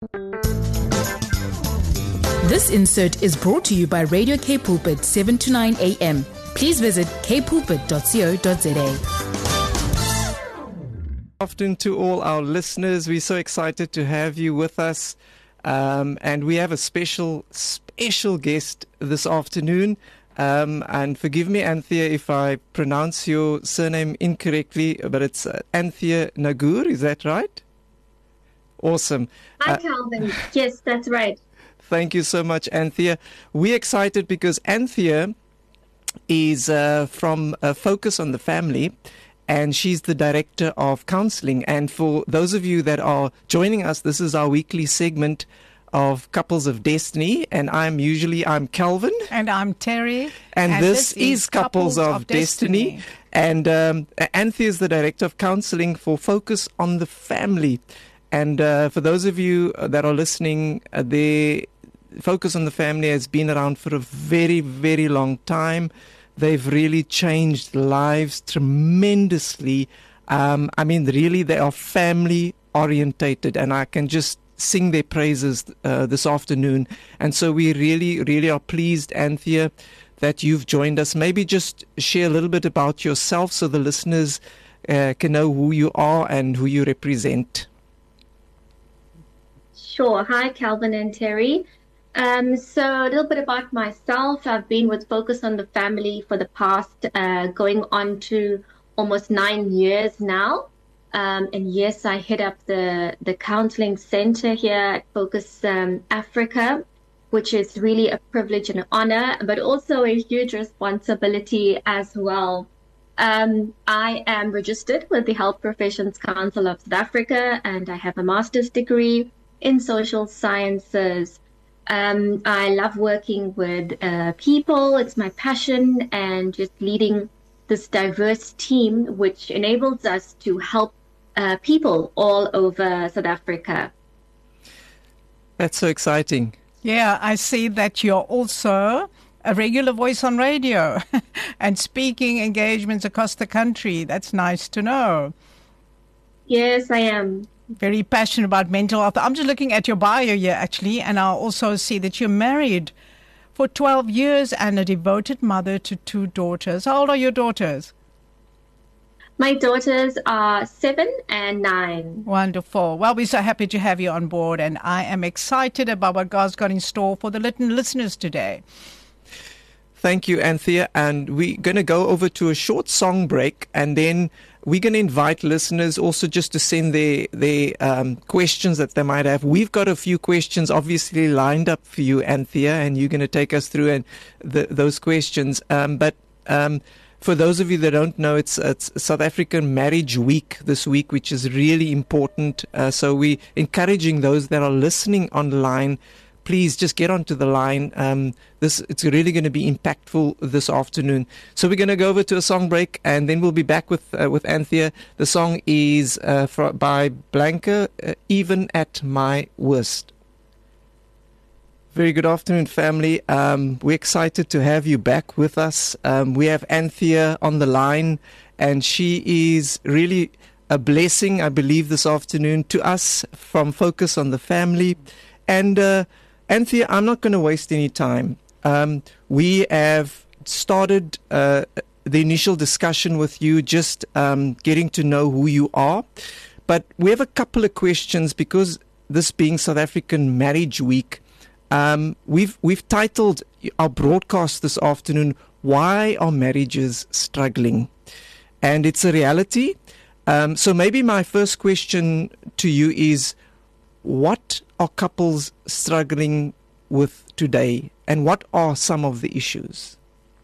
This insert is brought to you by Radio K Pulpit 7 to 9 a.m. Please visit kpulpit.co.za. Afternoon to all our listeners. We're so excited to have you with us. And we have a special guest this afternoon. And forgive me, Anthea, if I pronounce your surname incorrectly, but it's Anthea Nagur. Is that right? Awesome. Hi, Calvin. Yes, that's right. Thank you so much, Anthea. We're excited because Anthea is from Focus on the Family, and she's the Director of Counseling. And for those of you that are joining us, this is our weekly segment of Couples of Destiny, and I'm Calvin. And I'm Terry. And this is Couples of Destiny. And Anthea is the Director of Counseling for Focus on the Family. And for those of you that are listening, the Focus on the Family has been around for a very, very long time. They've really changed lives tremendously. Really, they are family orientated, and I can just sing their praises this afternoon. And so we really, really are pleased, Anthea, that you've joined us. Maybe just share a little bit about yourself so the listeners can know who you are and who you represent. Sure. Hi, Calvin and Terry. So a little bit about myself. I've been with Focus on the Family for the past going on to almost 9 years now. And yes, I head up the counseling center here at Focus Africa, which is really a privilege and an honor, but also a huge responsibility as well. I am registered with the Health Professions Council of South Africa, and I have a master's degree in social sciences. I love working with people. It's my passion, and just leading this diverse team, which enables us to help people all over South Africa. That's so exciting. Yeah, I see that you're also a regular voice on radio and speaking engagements across the country. That's nice to know. Yes, I am. Very passionate about mental health. I'm just looking at your bio here, actually, and I also see that you're married for 12 years and a devoted mother to 2 daughters. How old are your daughters? My daughters are 7 and 9. Wonderful. Well, we're so happy to have you on board, and I am excited about what God's got in store for the listeners today. Thank you, Anthea. And we're going to go over to a short song break, and then we're going to invite listeners also just to send their questions that they might have. We've got a few questions obviously lined up for you, Anthea, and you're going to take us through those questions. But for those of you that don't know, it's South African Marriage Week this week, which is really important. So we're encouraging those that are listening online, please just get onto the line. It's really going to be impactful this afternoon. So we're going to go over to a song break, and then we'll be back with Anthea. The song is by Blanca, Even at My Worst. Very good afternoon, family. We're excited to have you back with us. We have Anthea on the line, and she is really a blessing, I believe, this afternoon to us from Focus on the Family. And Anthea, I'm not going to waste any time. We have started the initial discussion with you, just getting to know who you are. But we have a couple of questions because this being South African Marriage Week, we've titled our broadcast this afternoon, Why Are Marriages Struggling? And it's a reality. So maybe my first question to you is, what are couples struggling with today, and what are some of the issues?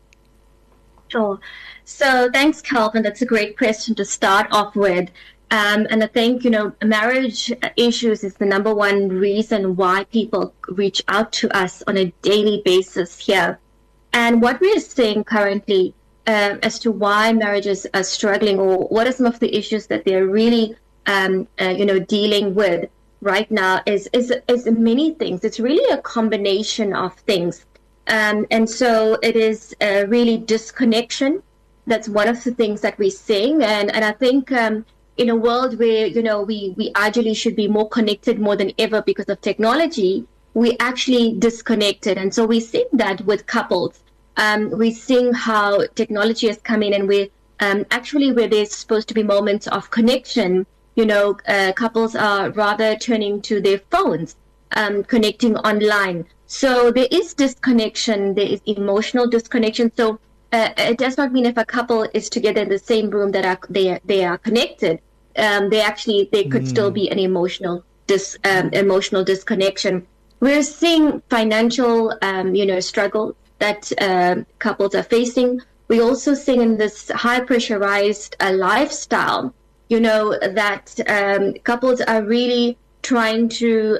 Sure. So thanks, Calvin. That's a great question to start off with. And I think, marriage issues is the number one reason why people reach out to us on a daily basis here. And what we're seeing currently as to why marriages are struggling, or what are some of the issues that they're really, dealing with right now is many things. It's really a combination of things. And so it is really disconnection. That's one of the things that we're seeing. And I think in a world where, we ideally should be more connected more than ever because of technology, we actually disconnected. And so we're seeing that with couples. We're seeing how technology has come in, and we're actually where there's supposed to be moments of connection, couples are rather turning to their phones, connecting online. So there is disconnection, there is emotional disconnection. So it does not mean if a couple is together in the same room that they are connected. There could still be an emotional disconnection. We're seeing financial, struggle that couples are facing. We also see in this high pressurized lifestyle, that couples are really trying to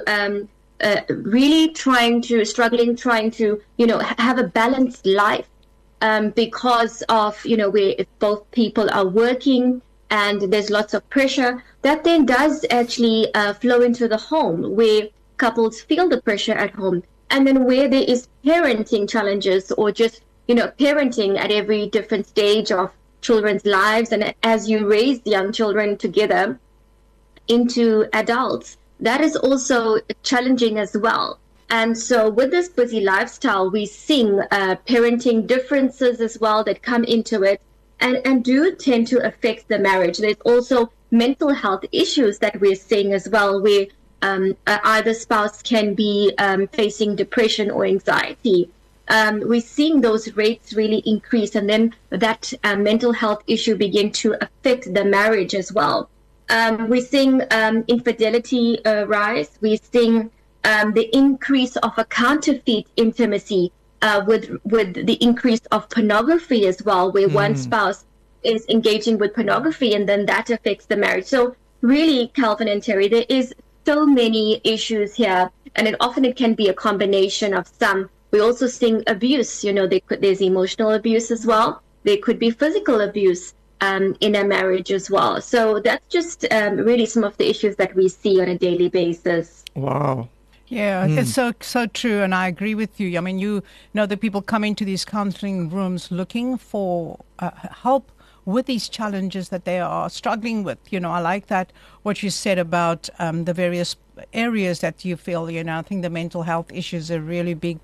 have a balanced life, because of, where if both people are working and there's lots of pressure, that then does actually flow into the home, where couples feel the pressure at home. And then where there is parenting challenges, or just, parenting at every different stage of children's lives, and as you raise young children together into adults, that is also challenging as well. And so with this busy lifestyle, we see parenting differences as well that come into it, and do tend to affect the marriage. There's also mental health issues that we're seeing as well, where either spouse can be facing depression or anxiety. We're seeing those rates really increase, and then that mental health issue begin to affect the marriage as well. We're seeing infidelity rise. We're seeing the increase of a counterfeit intimacy with the increase of pornography as well, where one spouse is engaging with pornography, and then that affects the marriage. So really, Calvin and Terry, there is so many issues here, and it can be a combination of some. We're also seeing abuse. There's emotional abuse as well. There could be physical abuse in a marriage as well. So that's just really some of the issues that we see on a daily basis. Wow. Yeah, it's so true, and I agree with you. I mean, the people come into these counseling rooms looking for help with these challenges that they are struggling with. I like that, what you said about the various areas that you feel, I think the mental health issues are really big,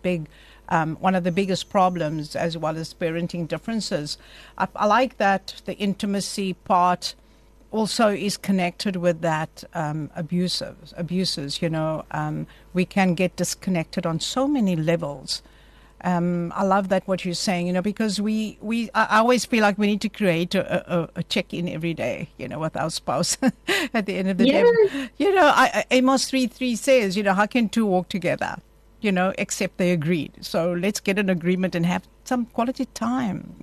one of the biggest problems, as well as parenting differences. I like that the intimacy part also is connected with that abuses. We can get disconnected on so many levels. I love that what you're saying, because I always feel like we need to create a check-in every day, with our spouse at the end of the day. Amos 3:3 says, how can two walk together, except they agreed? So let's get an agreement and have some quality time,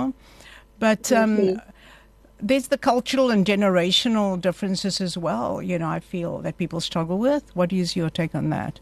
But there's the cultural and generational differences as well, I feel that people struggle with. What is your take on that?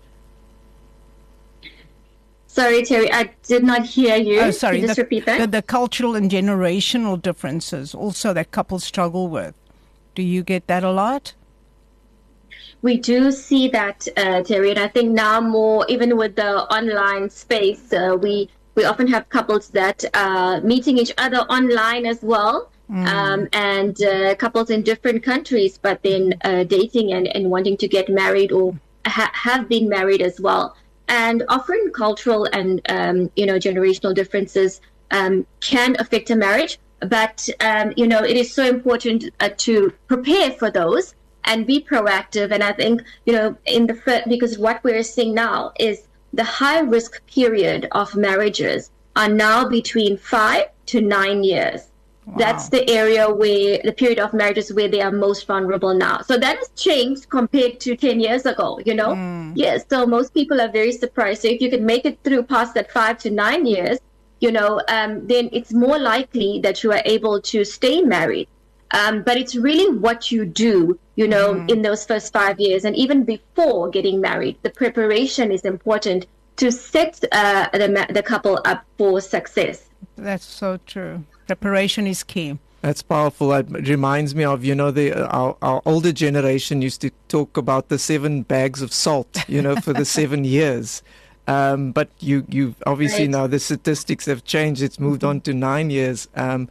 Sorry, Terry, I did not hear you. Oh, sorry. Can you just repeat that? The cultural and generational differences also that couples struggle with. Do you get that a lot? We do see that, Terry, and I think now more, even with the online space, we often have couples that are meeting each other online as well, and couples in different countries, but then dating and wanting to get married or have been married as well. And often cultural and, generational differences can affect a marriage. But, it is so important to prepare for those and be proactive. And I think, because what we're seeing now is the high risk period of marriages are now between 5 to 9 years. Wow. That's the area where the period of marriages where they are most vulnerable now. So that has changed compared to 10 years ago, Yes, so most people are very surprised. So if you can make it through past that 5 to 9 years, then it's more likely that you are able to stay married. But it's really what you do, in those first 5 years. And even before getting married, the preparation is important to set the couple up for success. That's so true. Preparation is key. That's powerful. It reminds me of, our older generation used to talk about the 7 bags of salt, for the 7 years. But you obviously now the statistics have changed. It's moved on to 9 years.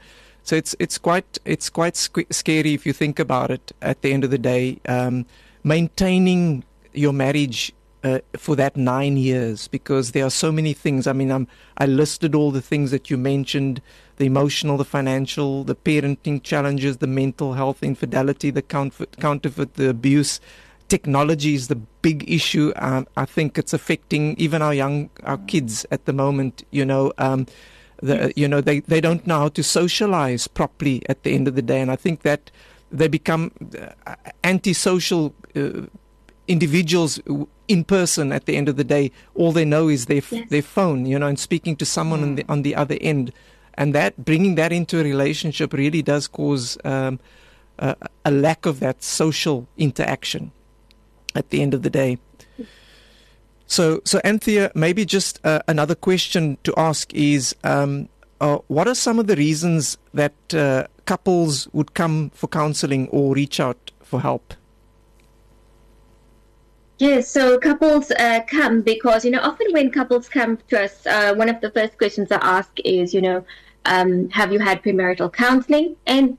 So it's quite scary if you think about it. At the end of the day, maintaining your marriage for that 9 years, because there are so many things. I mean, I listed all the things that you mentioned: the emotional, the financial, the parenting challenges, the mental health, infidelity, the counterfeit, the abuse. Technology is the big issue. I think it's affecting even our kids at the moment. They don't know how to socialize properly at the end of the day, and I think that they become antisocial individuals in person. At the end of the day, all they know is their phone, and speaking to someone on the other end, and that bringing that into a relationship really does cause a lack of that social interaction at the end of the day. So Anthea, maybe just another question to ask is, what are some of the reasons that couples would come for counseling or reach out for help? Yes, so couples come because, often when couples come to us, one of the first questions I ask is, have you had premarital counseling? And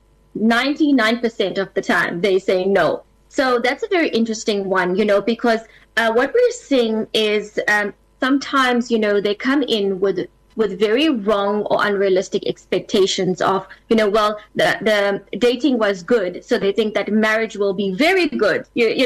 99% of the time they say no. So that's a very interesting one, because what we're seeing is sometimes, they come in with very wrong or unrealistic expectations of, the dating was good, so they think that marriage will be very good,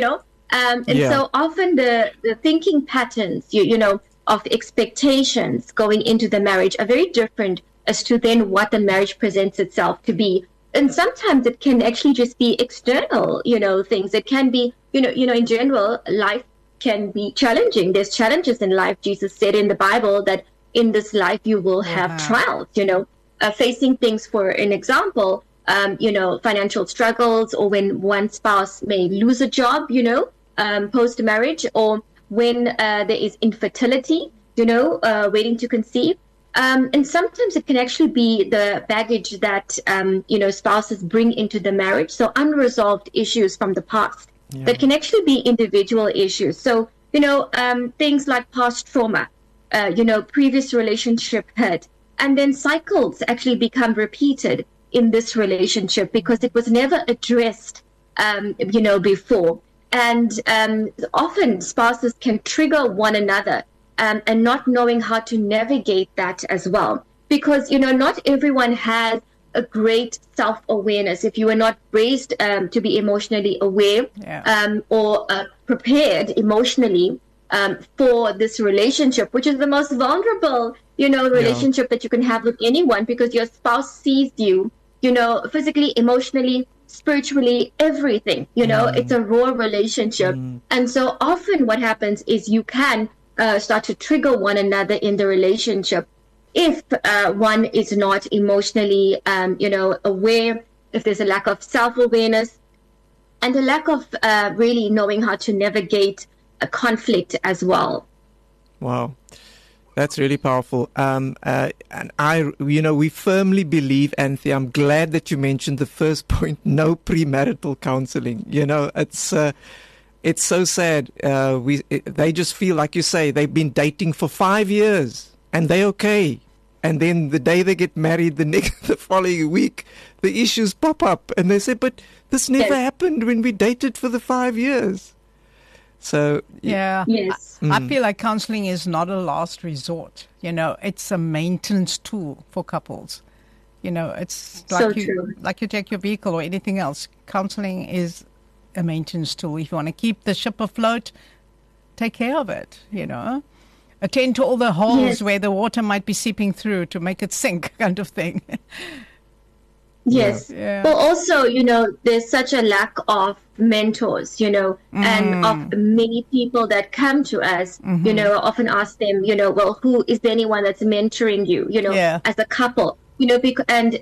So often the thinking patterns, of expectations going into the marriage are very different as to then what the marriage presents itself to be. And sometimes it can actually just be external, things. It can be, in general, life can be challenging. There's challenges in life. Jesus said in the Bible that in this life you will have trials, facing things, for an example, financial struggles, or when one spouse may lose a job, post-marriage, or when there is infertility, waiting to conceive. And sometimes it can actually be the baggage that, spouses bring into the marriage. So unresolved issues from the past that can actually be individual issues. So, things like past trauma, previous relationship hurt, and then cycles actually become repeated in this relationship because it was never addressed, before. And often spouses can trigger one another. And not knowing how to navigate that as well. Because, not everyone has a great self-awareness. If you are not raised to be emotionally aware or prepared emotionally for this relationship, which is the most vulnerable, relationship that you can have with anyone, because your spouse sees you, physically, emotionally, spiritually, everything, it's a raw relationship. And so often what happens is you can start to trigger one another in the relationship if one is not emotionally, aware, if there's a lack of self-awareness, and a lack of really knowing how to navigate a conflict as well. Wow, that's really powerful. And we firmly believe, Anthea, I'm glad that you mentioned the first point: no premarital counseling. It's so sad. They just feel, like you say, they've been dating for 5 years and they're okay. And then the day they get married, the following week, the issues pop up, and they say, "But this never happened when we dated for the 5 years." So yes, I feel like counseling is not a last resort. It's a maintenance tool for couples. It's like you take your vehicle or anything else. Counseling is a maintenance tool. If you want to keep the ship afloat, take care of it, attend to all the holes where the water might be seeping through to make it sink, kind of thing. Well, also, there's such a lack of mentors, and of many people that come to us, often ask them, well, who is there anyone that's mentoring you, as a couple, there's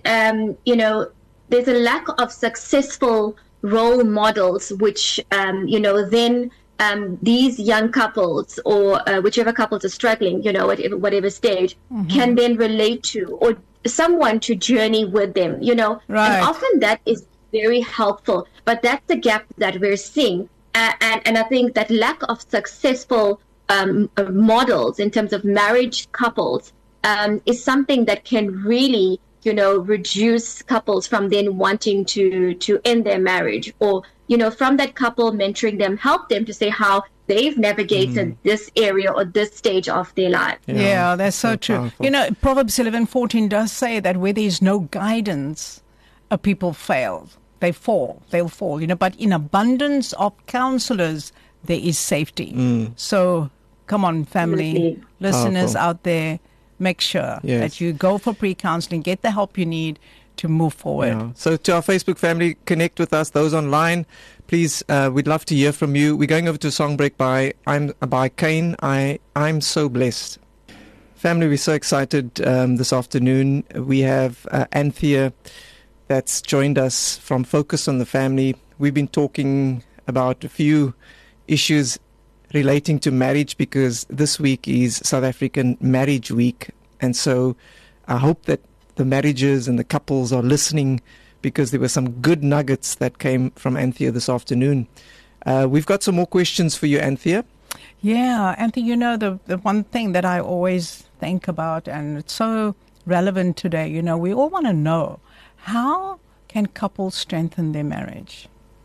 a lack of successful role models, which, then these young couples or whichever couples are struggling, whatever stage, can then relate to, or someone to journey with them, Right. And often that is very helpful. But that's the gap that we're seeing. And I think that lack of successful models in terms of marriage couples is something that can really reduce couples from then wanting to end their marriage, or, from that couple mentoring them, help them to say how they've navigated this area or this stage of their life. Yeah, that's so true. powerful. Proverbs 11:14 does say that where there is no guidance, a people fail. They'll fall. But in abundance of counselors, there is safety. So, come on, family, Absolutely. listeners Powerful. out there, make sure Yes. that you go for pre-counseling, get the help you need to move forward. Yeah. So to our Facebook family, connect with us. Those online, please, we'd love to hear from you. We're going over to a song break by Kane. I'm so blessed. Family, we're so excited this afternoon. We have Anthea that's joined us from Focus on the Family. We've been talking about a few issues relating to marriage because this week is South African Marriage Week. And so I hope that the marriages and the couples are listening because there were some good nuggets that came from Anthea this afternoon. We've got some more questions for you, Anthea. Yeah, Anthony, the one thing that I always think about, and it's so relevant today, we all want to know, how can couples strengthen their marriage?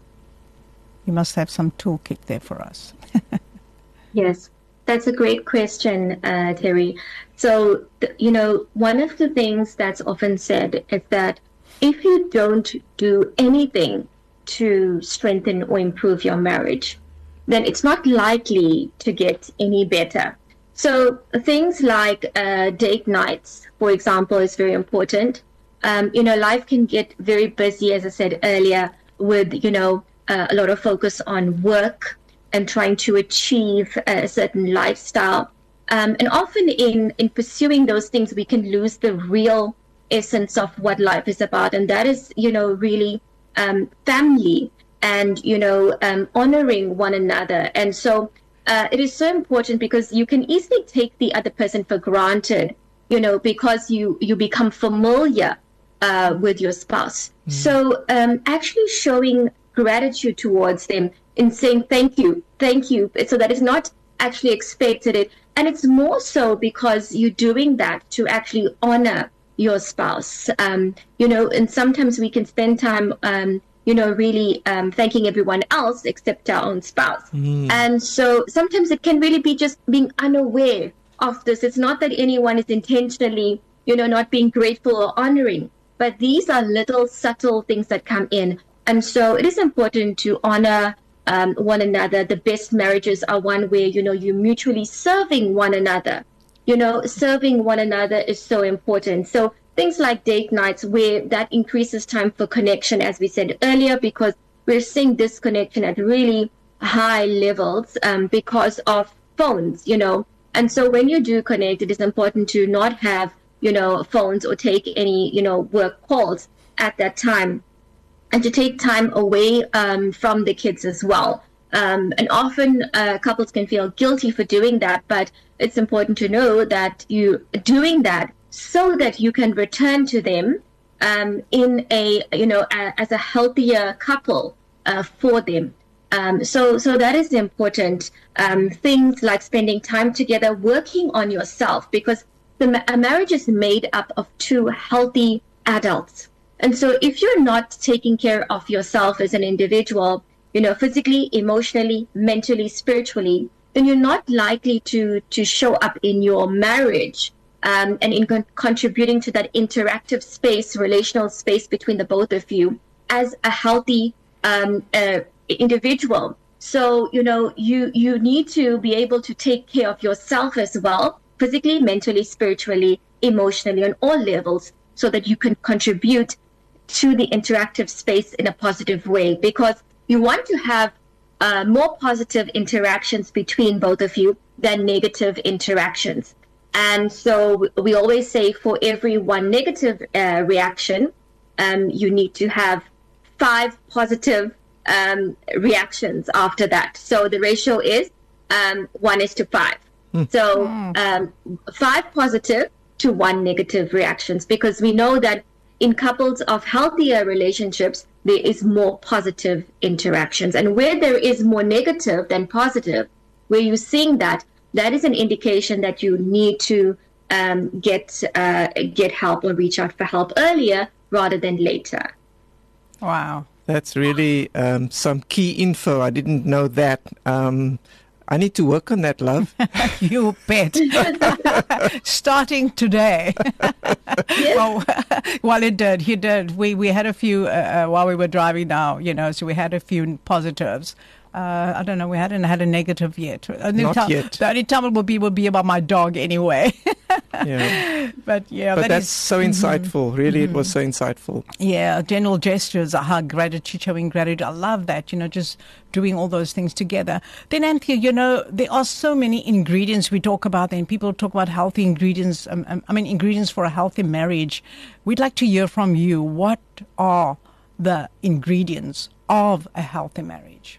You must have some toolkit there for us. Yes, that's a great question, Terry. So, one of the things that's often said is that if you don't do anything to strengthen or improve your marriage, then it's not likely to get any better. So things like date nights, for example, is very important. Life can get very busy, as I said earlier, with, a lot of focus on work and trying to achieve a certain lifestyle. And often in pursuing those things, we can lose the real essence of what life is about. And that is, really family and, honoring one another. And so it is so important because you can easily take the other person for granted, because you become familiar with your spouse. So actually showing gratitude towards them in saying thank you, so that is not actually expected. And it's more so because you're doing that to actually honor your spouse. And sometimes we can spend time, really thanking everyone else except our own spouse. And so sometimes it can really be just being unaware of this. It's not that anyone is intentionally, not being grateful or honoring, but these are little subtle things that come in. And so it is important to honor one another. The best marriages are one where, you're mutually serving one another. Serving one another is so important. So things like date nights, where that increases time for connection, as we said earlier, because we're seeing disconnection at really high levels because of phones, And so when you do connect, it is important to not have, phones or take any, work calls at that time, and to take time away from the kids as well. And often couples can feel guilty for doing that, but it's important to know that you're doing that so that you can return to them in a, as a healthier couple for them. So that is important. Things like spending time together, working on yourself, because a marriage is made up of two healthy adults. And so if you're not taking care of yourself as an individual, physically, emotionally, mentally, spiritually, then you're not likely to show up in your marriage and in contributing to that interactive space, relational space between the both of you as a healthy individual. So, you need to be able to take care of yourself as well, physically, mentally, spiritually, emotionally, on all levels, so that you can contribute to the interactive space in a positive way, because you want to have more positive interactions between both of you than negative interactions. And so we always say for every one negative reaction, you need to have 5 positive reactions after that. So the ratio is 1:5. So 5 positive to 1 negative reactions, because we know that in couples of healthier relationships, there is more positive interactions. And where there is more negative than positive, where you're seeing that is an indication that you need to get help or reach out for help earlier rather than later. Wow. That's really some key info. I didn't know that. I need to work on that, love. You bet. Starting today. Well, he did. We had a few while we were driving now, so we had a few positives. I don't know. We hadn't had a negative yet. Not yet. The only time it will be about my dog anyway. Yeah. But that's so insightful. Really, it was so insightful. Yeah, general gestures, a hug, gratitude, showing gratitude. I love that, just doing all those things together. Then, Anthea, there are so many ingredients we talk about, and people talk about healthy ingredients. Ingredients for a healthy marriage. We'd like to hear from you. What are the ingredients of a healthy marriage?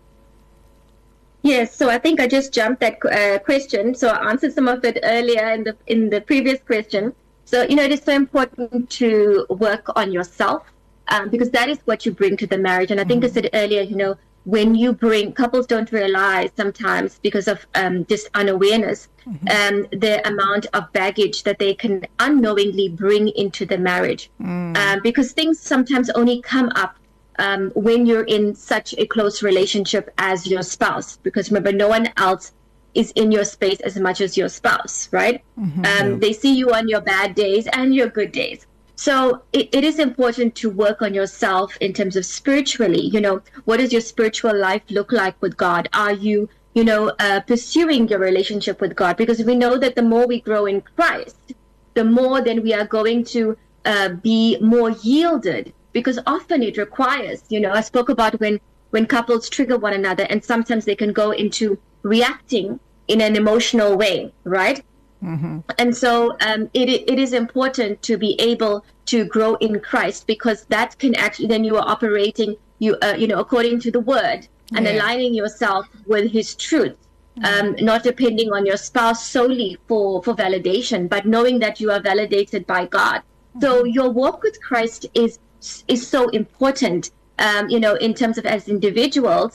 Yes, so I think I just jumped that question. So I answered some of it earlier in the previous question. So, it is so important to work on yourself because that is what you bring to the marriage. And I think I said earlier, when you couples don't realize sometimes because of just unawareness, the amount of baggage that they can unknowingly bring into the marriage. Because things sometimes only come up when you're in such a close relationship as your spouse, because remember, no one else is in your space as much as your spouse, right? They see you on your bad days and your good days. So it is important to work on yourself in terms of spiritually, what does your spiritual life look like with God? Are you, pursuing your relationship with God? Because we know that the more we grow in Christ, the more then we are going to be more yielded. Because often it requires, I spoke about when couples trigger one another, and sometimes they can go into reacting in an emotional way, right? And so it is important to be able to grow in Christ, because that can actually, then you are operating, according to the word and aligning yourself with his truth, not depending on your spouse solely for validation, but knowing that you are validated by God. So your walk with Christ is so important, in terms of as individuals,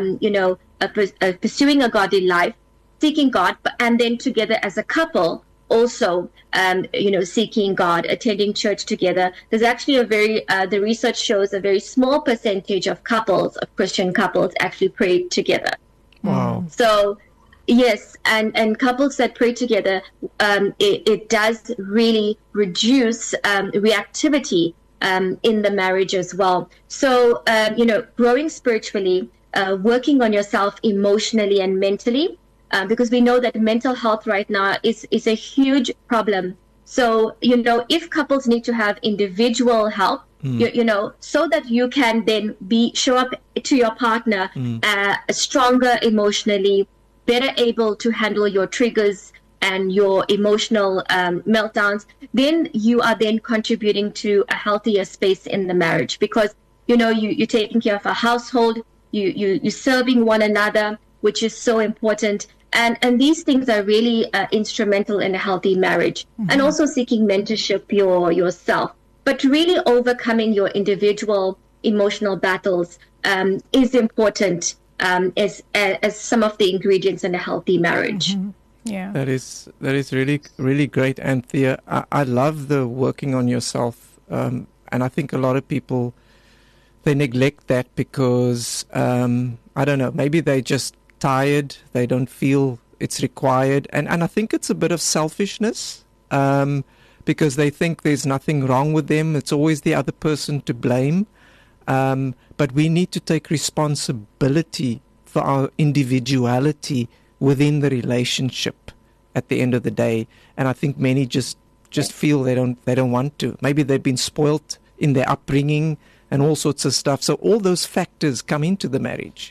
pursuing a godly life, seeking God, and then together as a couple, also, seeking God, attending church together. There's actually the research shows a very small percentage of Christian couples actually pray together. Wow. So, yes, and couples that pray together, it does really reduce reactivity in the marriage as well. So, growing spiritually, working on yourself emotionally and mentally, because we know that mental health right now is a huge problem. So, if couples need to have individual help, so that you can then show up to your partner stronger emotionally, better able to handle your triggers and your emotional meltdowns, then you are then contributing to a healthier space in the marriage, because you're taking care of a household, you're serving one another, which is so important, and these things are really instrumental in a healthy marriage. And also seeking mentorship yourself, but really overcoming your individual emotional battles is important as some of the ingredients in a healthy marriage. Yeah, that is really, really great, Anthea. I love the working on yourself, and I think a lot of people, they neglect that because I don't know, maybe they're just tired, they don't feel it's required, and I think it's a bit of selfishness, because they think there's nothing wrong with them, it's always the other person to blame, but we need to take responsibility for our individuality within the relationship at the end of the day. And I think many just feel they don't want to. Maybe they've been spoilt in their upbringing and all sorts of stuff. So all those factors come into the marriage.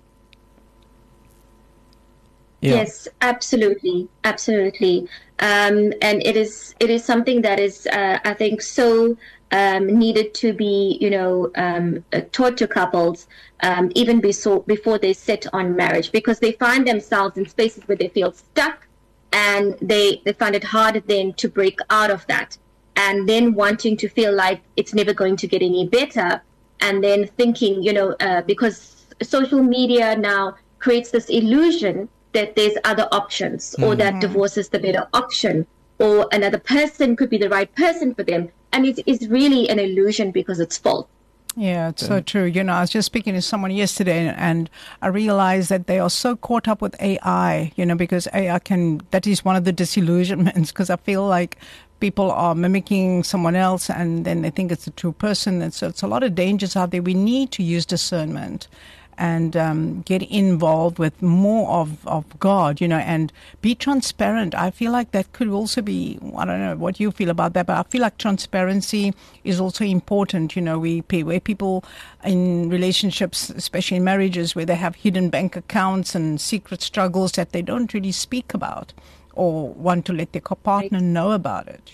Yeah. Yes, absolutely. And it is something that is, I think, so needed to be, taught to couples even before they sit on marriage, because they find themselves in spaces where they feel stuck, and they find it hard then to break out of that, and then wanting to feel like it's never going to get any better, and then thinking, because social media now creates this illusion that there's other options, or that divorce is the better option. or another person could be the right person for them. And it's really an illusion because it's false. Yeah, it's so true. I was just speaking to someone yesterday and I realized that they are so caught up with AI, because AI that is one of the disillusionments, because I feel like people are mimicking someone else and then they think it's a true person. And so it's a lot of dangers out there. We need to use discernment and get involved with more of God, and be transparent. I feel like that could also be, I don't know what you feel about that, but I feel like transparency is also important. Where people in relationships, especially in marriages, where they have hidden bank accounts and secret struggles that they don't really speak about or want to let their partner know about it,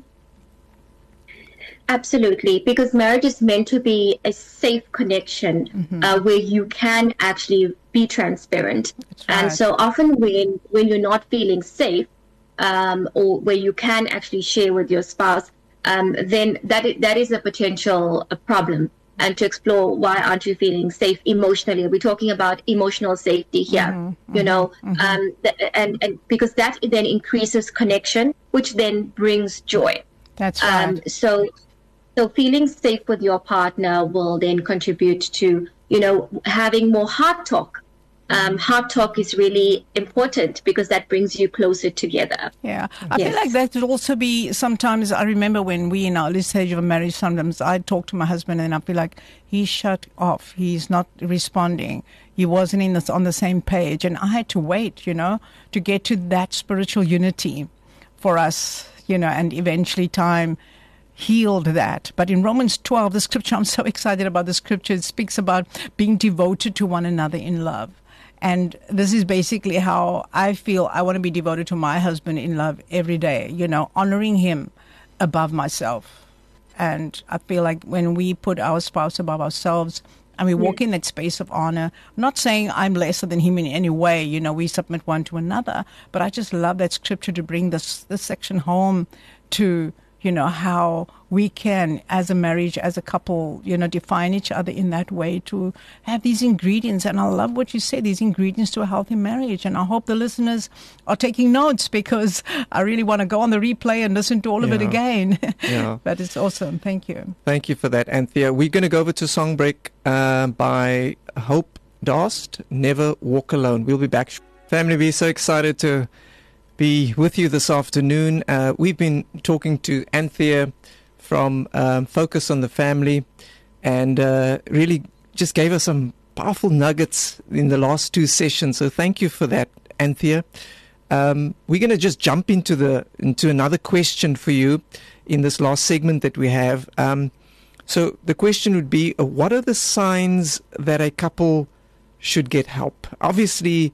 Absolutely, because marriage is meant to be a safe connection where you can actually be transparent. Right. And so often when you're not feeling safe or where you can actually share with your spouse, then that is a potential problem. And to explore why aren't you feeling safe emotionally? We're talking about emotional safety here, and because that then increases connection, which then brings joy. That's right. So feeling safe with your partner will then contribute to, having more heart talk. Heart talk is really important because that brings you closer together. Yeah. I feel like that would also be sometimes, I remember when we in our early stage of marriage, sometimes I'd talk to my husband and I'd be like, he's shut off. He's not responding. He wasn't on the same page. And I had to wait, to get to that spiritual unity for us, and eventually time healed that. But in Romans 12, the scripture, I'm so excited about the scripture. It speaks about being devoted to one another in love. And this is basically how I feel I want to be devoted to my husband in love every day, honoring him above myself. And I feel like when we put our spouse above ourselves and we walk in that space of honor, I'm not saying I'm lesser than him in any way, we submit one to another, but I just love that scripture to bring this section home to how we can, as a marriage, as a couple, define each other in that way to have these ingredients. And I love what you say, these ingredients to a healthy marriage. And I hope the listeners are taking notes because I really want to go on the replay and listen to all of it again. Yeah. But it's awesome. Thank you. Thank you for that, Anthea. We're going to go over to song break by Hope Dast, Never Walk Alone. We'll be back. Family, we're so excited to be with you this afternoon. We've been talking to Anthea from Focus on the Family and really just gave us some powerful nuggets in the last two sessions. So thank you for that, Anthea. We're going to just jump into another question for you in this last segment that we have. So the question would be, what are the signs that a couple should get help? Obviously,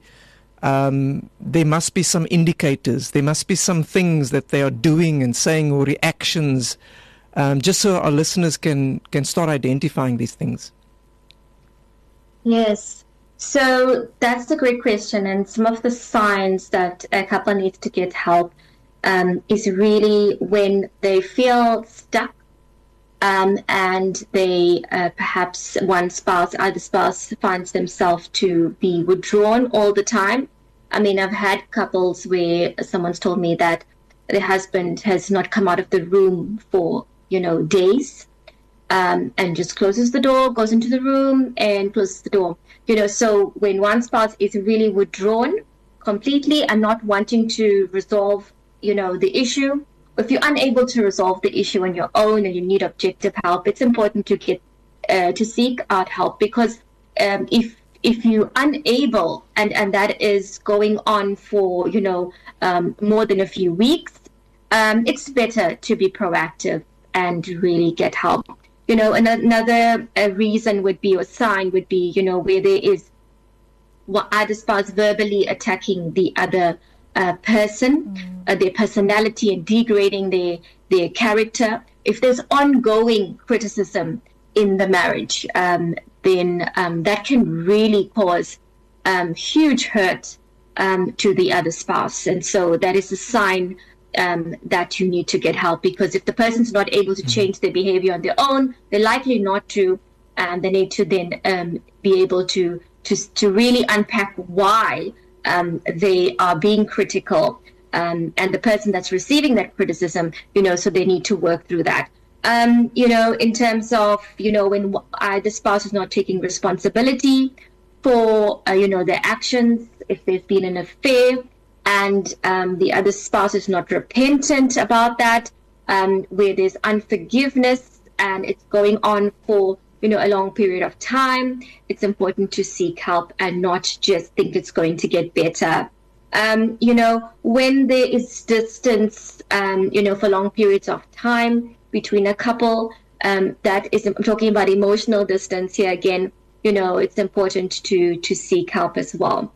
there must be some indicators. There must be some things that they are doing and saying or reactions, just so our listeners can start identifying these things. Yes. So that's a great question. And some of the signs that a couple needs to get help is really when they feel stuck and they perhaps either spouse finds themselves to be withdrawn all the time. I mean, I've had couples where someone's told me that the husband has not come out of the room for, days, and just closes the door, goes into the room and closes the door. So when one spouse is really withdrawn completely and not wanting to resolve, the issue, if you're unable to resolve the issue on your own and you need objective help, it's important to get to seek out help, because if you're unable and that is going on for more than a few weeks, it's better to be proactive and really get help. Another reason would be, or sign would be, where there is either spouse verbally attacking the other person, their personality, and degrading their character. If there's ongoing criticism in the marriage, then that can really cause huge hurt to the other spouse. And so that is a sign that you need to get help, because if the person's not able to change their behavior on their own, they're likely not to, and they need to then be able to really unpack why they are being critical, and the person that's receiving that criticism, so they need to work through that. In terms of, when the spouse is not taking responsibility for, their actions, if there's been an affair, and the other spouse is not repentant about that, where there's unforgiveness and it's going on for, a long period of time, it's important to seek help and not just think it's going to get better. When there is distance, for long periods of time between a couple, I'm talking about emotional distance here again, it's important to seek help as well.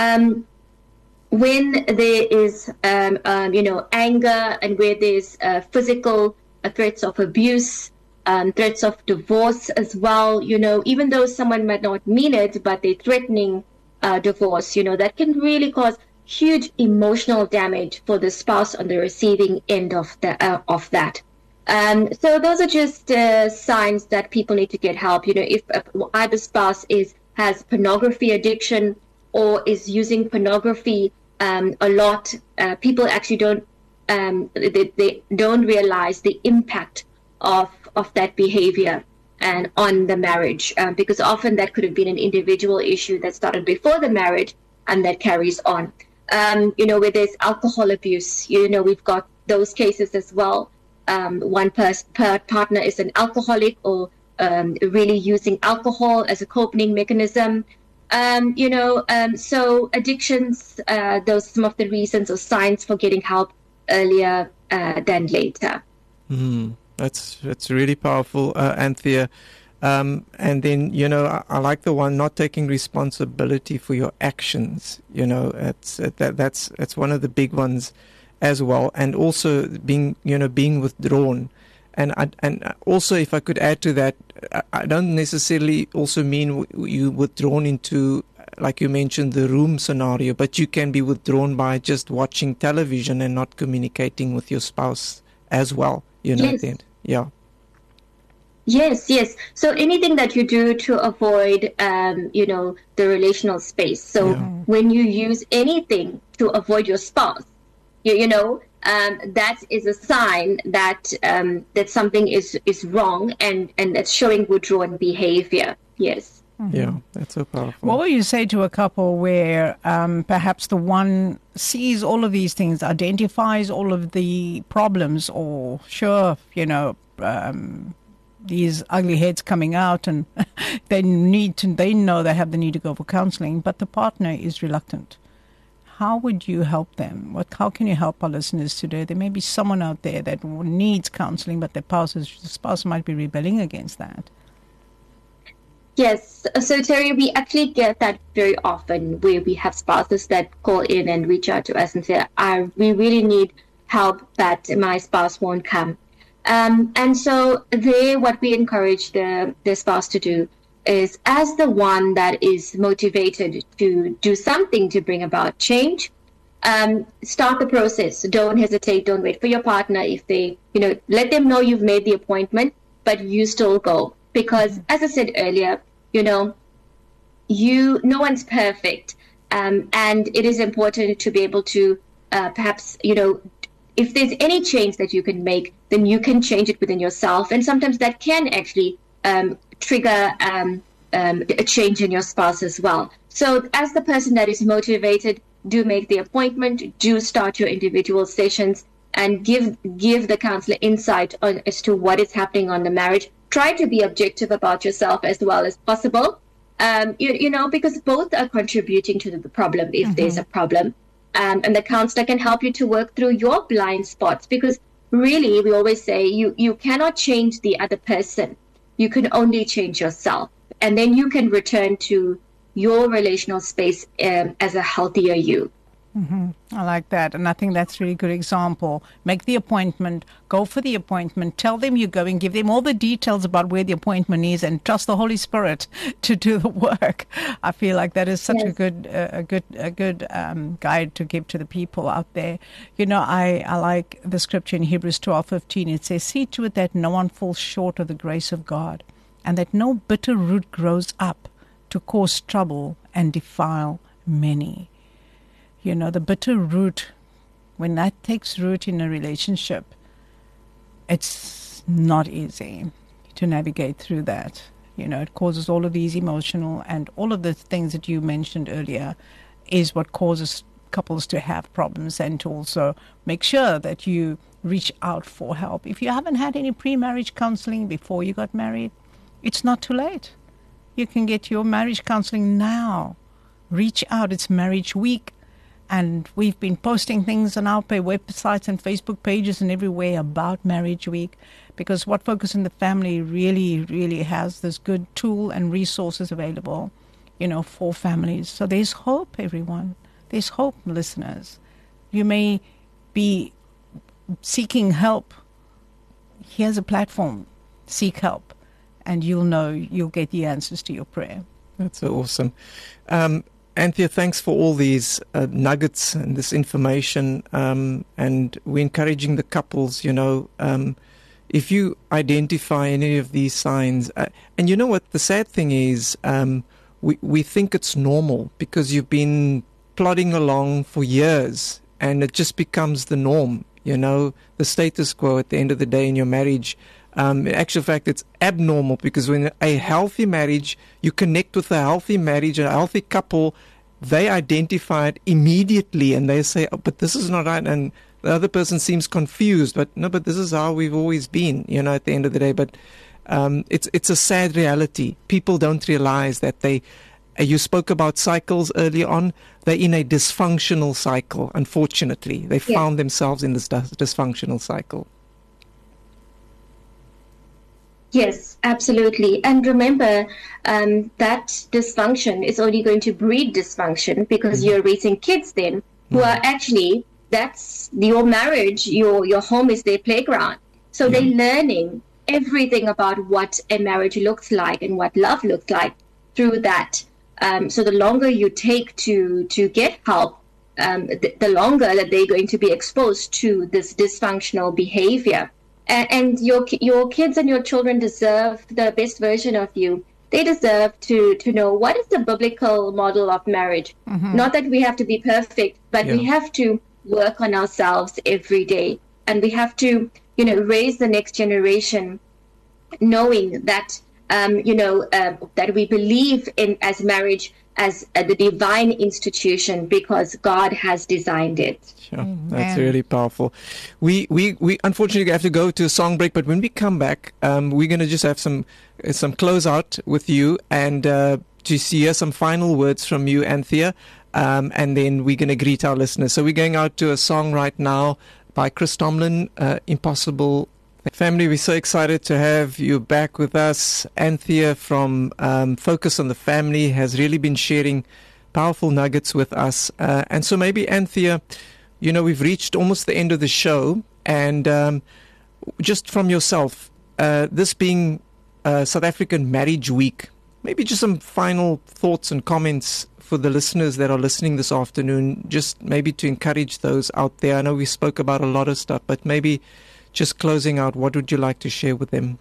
When there is, anger, and where there's physical threats of abuse, threats of divorce as well, even though someone might not mean it, but they're threatening divorce, that can really cause huge emotional damage for the spouse on the receiving end of that. So those are just signs that people need to get help. If either spouse has pornography addiction or is using pornography a lot, people actually don't they don't realize the impact of that behavior and on the marriage, because often that could have been an individual issue that started before the marriage and that carries on. Where there's alcohol abuse, we've got those cases as well. One partner is an alcoholic or really using alcohol as a coping mechanism. So addictions, those are some of the reasons or signs for getting help earlier than later. That's really powerful, Anthea. And then, I like the one, not taking responsibility for your actions. That's one of the big ones as well. And also being withdrawn. And also, if I could add to that, I don't necessarily also mean you withdrawn into, like you mentioned, the room scenario, but you can be withdrawn by just watching television and not communicating with your spouse as well. Yes. Then, yeah. Yes. So anything that you do to avoid, the relational space. So when you use anything to avoid your spouse, that is a sign that that something is wrong and that's showing withdrawn behavior. Yes. Yeah, that's so powerful. What would you say to a couple where perhaps the one sees all of these things, identifies all of the problems, or these ugly heads coming out, and they know they have the need to go for counseling, but the partner is reluctant? How would you help them? How can you help our listeners today? There may be someone out there that needs counseling, but the spouse might be rebelling against that. Yes. So, Terry, we actually get that very often, where we have spouses that call in and reach out to us and say, we really need help, but my spouse won't come. And so what we encourage the spouse to do is, as the one that is motivated to do something to bring about change, start the process. Don't hesitate. Don't wait for your partner. If they, let them know you've made the appointment, but you still go. Because, as I said earlier, no one's perfect. And it is important to be able to perhaps, if there's any change that you can make, then you can change it within yourself. And sometimes that can actually trigger a change in your spouse as well. So as the person that is motivated, do make the appointment, do start your individual sessions, and give the counselor insight as to what is happening on the marriage. Try to be objective about yourself as well as possible, because both are contributing to the problem if there's a problem. And the counselor can help you to work through your blind spots, because really, we always say you cannot change the other person. You can only change yourself. And then you can return to your relational space as a healthier you. I like that. And I think that's a really good example. Make the appointment, go for the appointment, tell them you're going, give them all the details about where the appointment is, and trust the Holy Spirit to do the work. I feel like that is such a good guide to give to the people out there. I like the scripture in Hebrews 12:15. It says, see to it that no one falls short of the grace of God, and that no bitter root grows up to cause trouble and defile many. The bitter root when that takes root in a relationship, it's not easy to navigate through that. You know, it causes all of these emotional and all of the things that you mentioned earlier is what causes couples to have problems, and to also make sure that you reach out for help. If you haven't had any pre-marriage counseling before you got married, it's not too late. You can get your marriage counseling now. Reach out. It's Marriage Week. And we've been posting things on our websites and Facebook pages and everywhere about Marriage Week, because What Focus on the Family really, really has this good tool and resources available, you know, for families. So there's hope, everyone. There's hope, listeners. You may be seeking help. Here's a platform. Seek help, and you'll know you'll get the answers to your prayer. That's so awesome. Anthea, thanks for all these nuggets and this information. And we're encouraging the couples, you know, if you identify any of these signs, and you know what, the sad thing is, we think it's normal because you've been plodding along for years and it just becomes the norm, you know, the status quo at the end of the day in your marriage. In actual fact, it's abnormal, because when a healthy marriage, you connect with a healthy marriage, a healthy couple, they identify it immediately and they say, oh, but this is not right. And the other person seems confused, but no, but this is how we've always been, you know, at the end of the day. But it's a sad reality. People don't realize that you spoke about cycles earlier on. They're in a dysfunctional cycle, unfortunately. They found themselves in this dysfunctional cycle. Yes, absolutely. And remember, that dysfunction is only going to breed dysfunction, because you're raising kids then who are actually, that's your marriage, your home is their playground. So they're learning everything about what a marriage looks like and what love looks like through that. So the longer you take to get help, the longer that they're going to be exposed to this dysfunctional behavior. And your kids and your children deserve the best version of you. They deserve to know what is the biblical model of marriage. Not that we have to be perfect, but we have to work on ourselves every day. And we have to, you know, raise the next generation knowing that, that we believe in as marriage as the divine institution, because God has designed it. Sure. That's really powerful. We unfortunately have to go to a song break, but when we come back, we're going to just have some closeout with you, and to hear some final words from you, Anthea, and then we're going to greet our listeners. So we're going out to a song right now by Chris Tomlin, Impossible. Family, we're so excited to have you back with us. Anthea from Focus on the Family has really been sharing powerful nuggets with us. And so maybe, Anthea, you know, we've reached almost the end of the show. And just from yourself, this being South African Marriage Week, maybe just some final thoughts and comments for the listeners that are listening this afternoon, just maybe to encourage those out there. I know we spoke about a lot of stuff, but maybe just closing out, what would you like to share with them?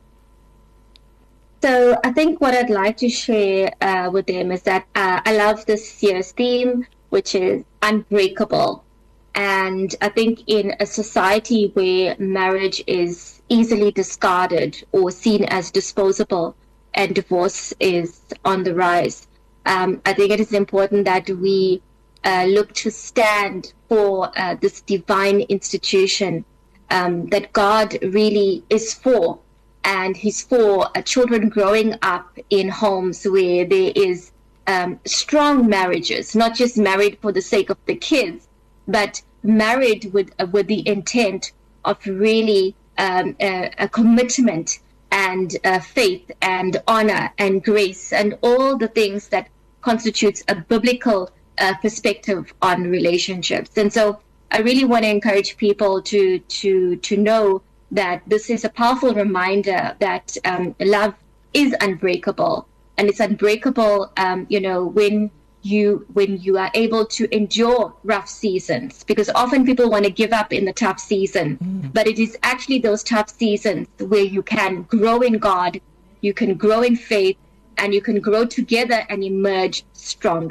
So I think what I'd like to share with them is that I love this year's theme, which is unbreakable. And I think in a society where marriage is easily discarded or seen as disposable and divorce is on the rise, I think it is important that we look to stand for this divine institution that God really is for. And He's for children growing up in homes where there is strong marriages, not just married for the sake of the kids, but married with the intent of really a commitment and faith and honor and grace and all the things that constitutes a biblical perspective on relationships. And so I really want to encourage people to know that this is a powerful reminder that love is unbreakable, and it's unbreakable, when you are able to endure rough seasons, because often people want to give up in the tough season, but it is actually those tough seasons where you can grow in God, you can grow in faith, and you can grow together and emerge stronger.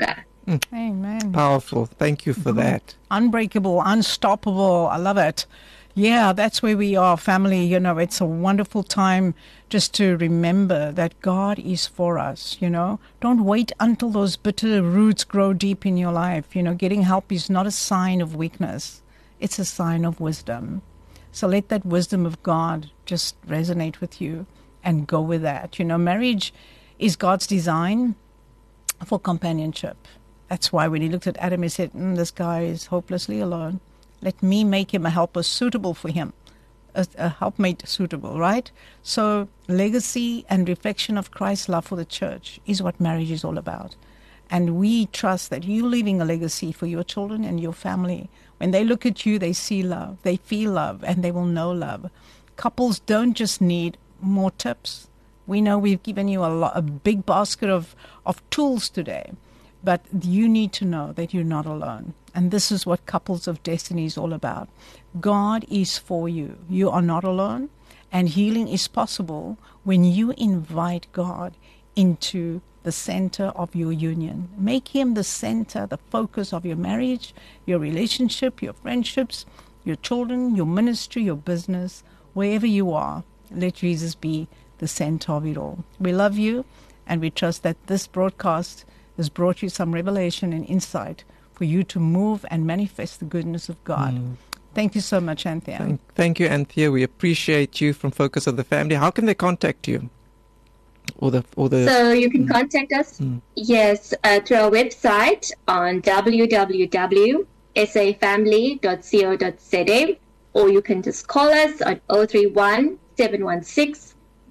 Amen. Powerful. Thank you for that. Unbreakable, unstoppable. I love it. Yeah, that's where we are, family. You know, it's a wonderful time just to remember that God is for us, you know. Don't wait until those bitter roots grow deep in your life. You know, getting help is not a sign of weakness. It's a sign of wisdom. So let that wisdom of God just resonate with you and go with that. You know, marriage is God's design for companionship. That's why when he looked at Adam, he said, this guy is hopelessly alone. Let me make him a helper suitable for him, a helpmate suitable, right? So legacy and reflection of Christ's love for the church is what marriage is all about. And we trust that you're leaving a legacy for your children and your family. When they look at you, they see love, they feel love, and they will know love. Couples don't just need more tips. We know we've given you a big basket of tools today, but you need to know that you're not alone. And this is what Couples of Destiny is all about. God is for you. You are not alone. And healing is possible when you invite God into the center of your union. Make him the center, the focus of your marriage, your relationship, your friendships, your children, your ministry, your business, wherever you are. Let Jesus be the center of it all. We love you, and we trust that this broadcast has brought you some revelation and insight for you to move and manifest the goodness of God. Thank you so much, Anthea. Thank you, Anthea. We appreciate you from Focus of the Family. How can they contact you? So you can contact us, yes, through our website on www.safamily.co.za, or you can just call us on 031 716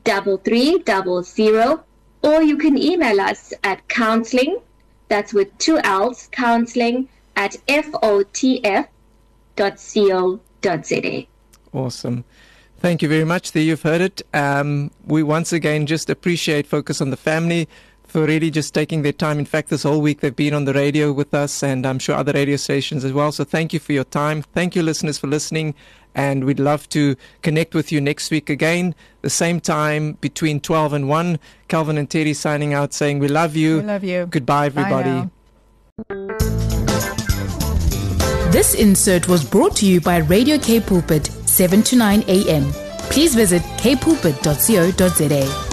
3300, or you can email us at counseling, that's with 2 L's, counseling at FOTF.co.za. Awesome. Thank you very much. There you've heard it. We once again just appreciate Focus on the Family for really just taking their time. In fact, this whole week they've been on the radio with us, and I'm sure other radio stations as well. So thank you for your time. Thank you, listeners, for listening. And we'd love to connect with you next week again, the same time between 12 and 1. Calvin and Terry signing out saying we love you. We love you. Goodbye, everybody. This insert was brought to you by Radio K Pulpit, 7 to 9 a.m. Please visit kpulpit.co.za.